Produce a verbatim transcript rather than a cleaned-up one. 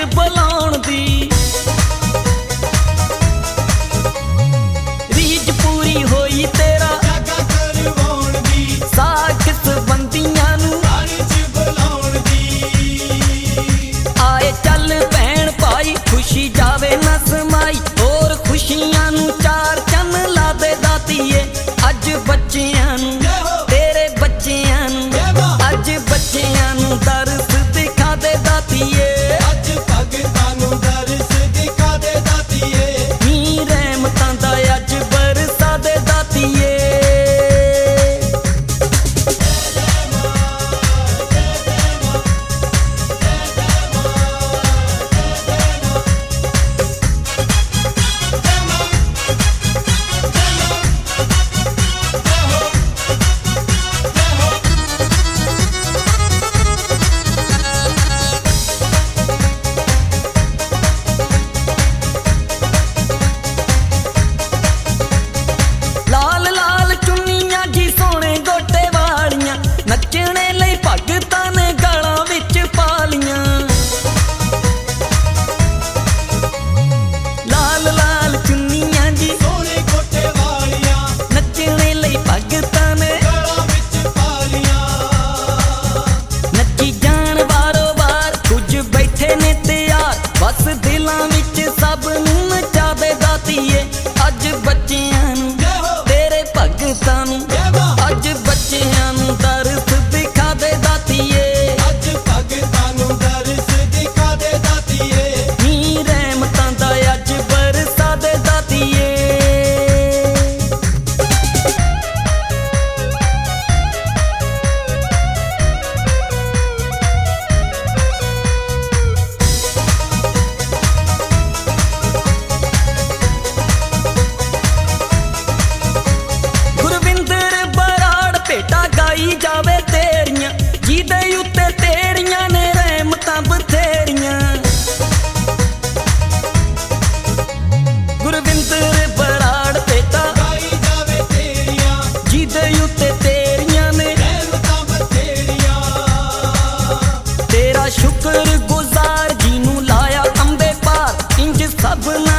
बुलाउण दी। रीज पूरी होई तेरा जागा करवाउण दी। साख संबंधियां नूं घर च बुलाउण दी। आए चल भैण भाई खुशी जावे न समाई। और खुशियां नूं चार चन ला दे दातीए। अज बच्चियां नूं तेरे बच्चियां नूं अज बच्चियां नूं दरस दिखा दे दातीए। अज भगतां नूं दरस दिखा दे दातीए। नी रहमतां दा अज बरसा दे दातीए। लाल लाल चुन्नियां जी सोने गोटे वालियां नचने लई भगतां ने गलां विच पालियां। लाल लाल चुन्नियां जी सोने गोटे वालियां नचने लई भगतां ने गलां विच पालियां। नची जान वारो वार कुछ बैठे ने तैयार। बस दिलां विच सब नूं नचा दे दातीए। अज बच्चियां नूं तेरे भगतां नूं अज बच्चियां नूं दरस दिखा दे दातीए। अज भगतां नूं दरस दिखा दे दातीए। नी रहमतां दा अज बरसा दे दातीए। गुरविंदर बराड़ भेटा गाई जावे तेरियां। जिदे उत्ते तेरियां ने रहमतां बथेरियां। गुरविंदर बराड़ भेटा गाई जावे तेरियां जिदे उत्ते तेरियां ने रहमतां बथेरियां। तेरा शुक्र गुजार जिनू लाया अंबे पार। इंज सब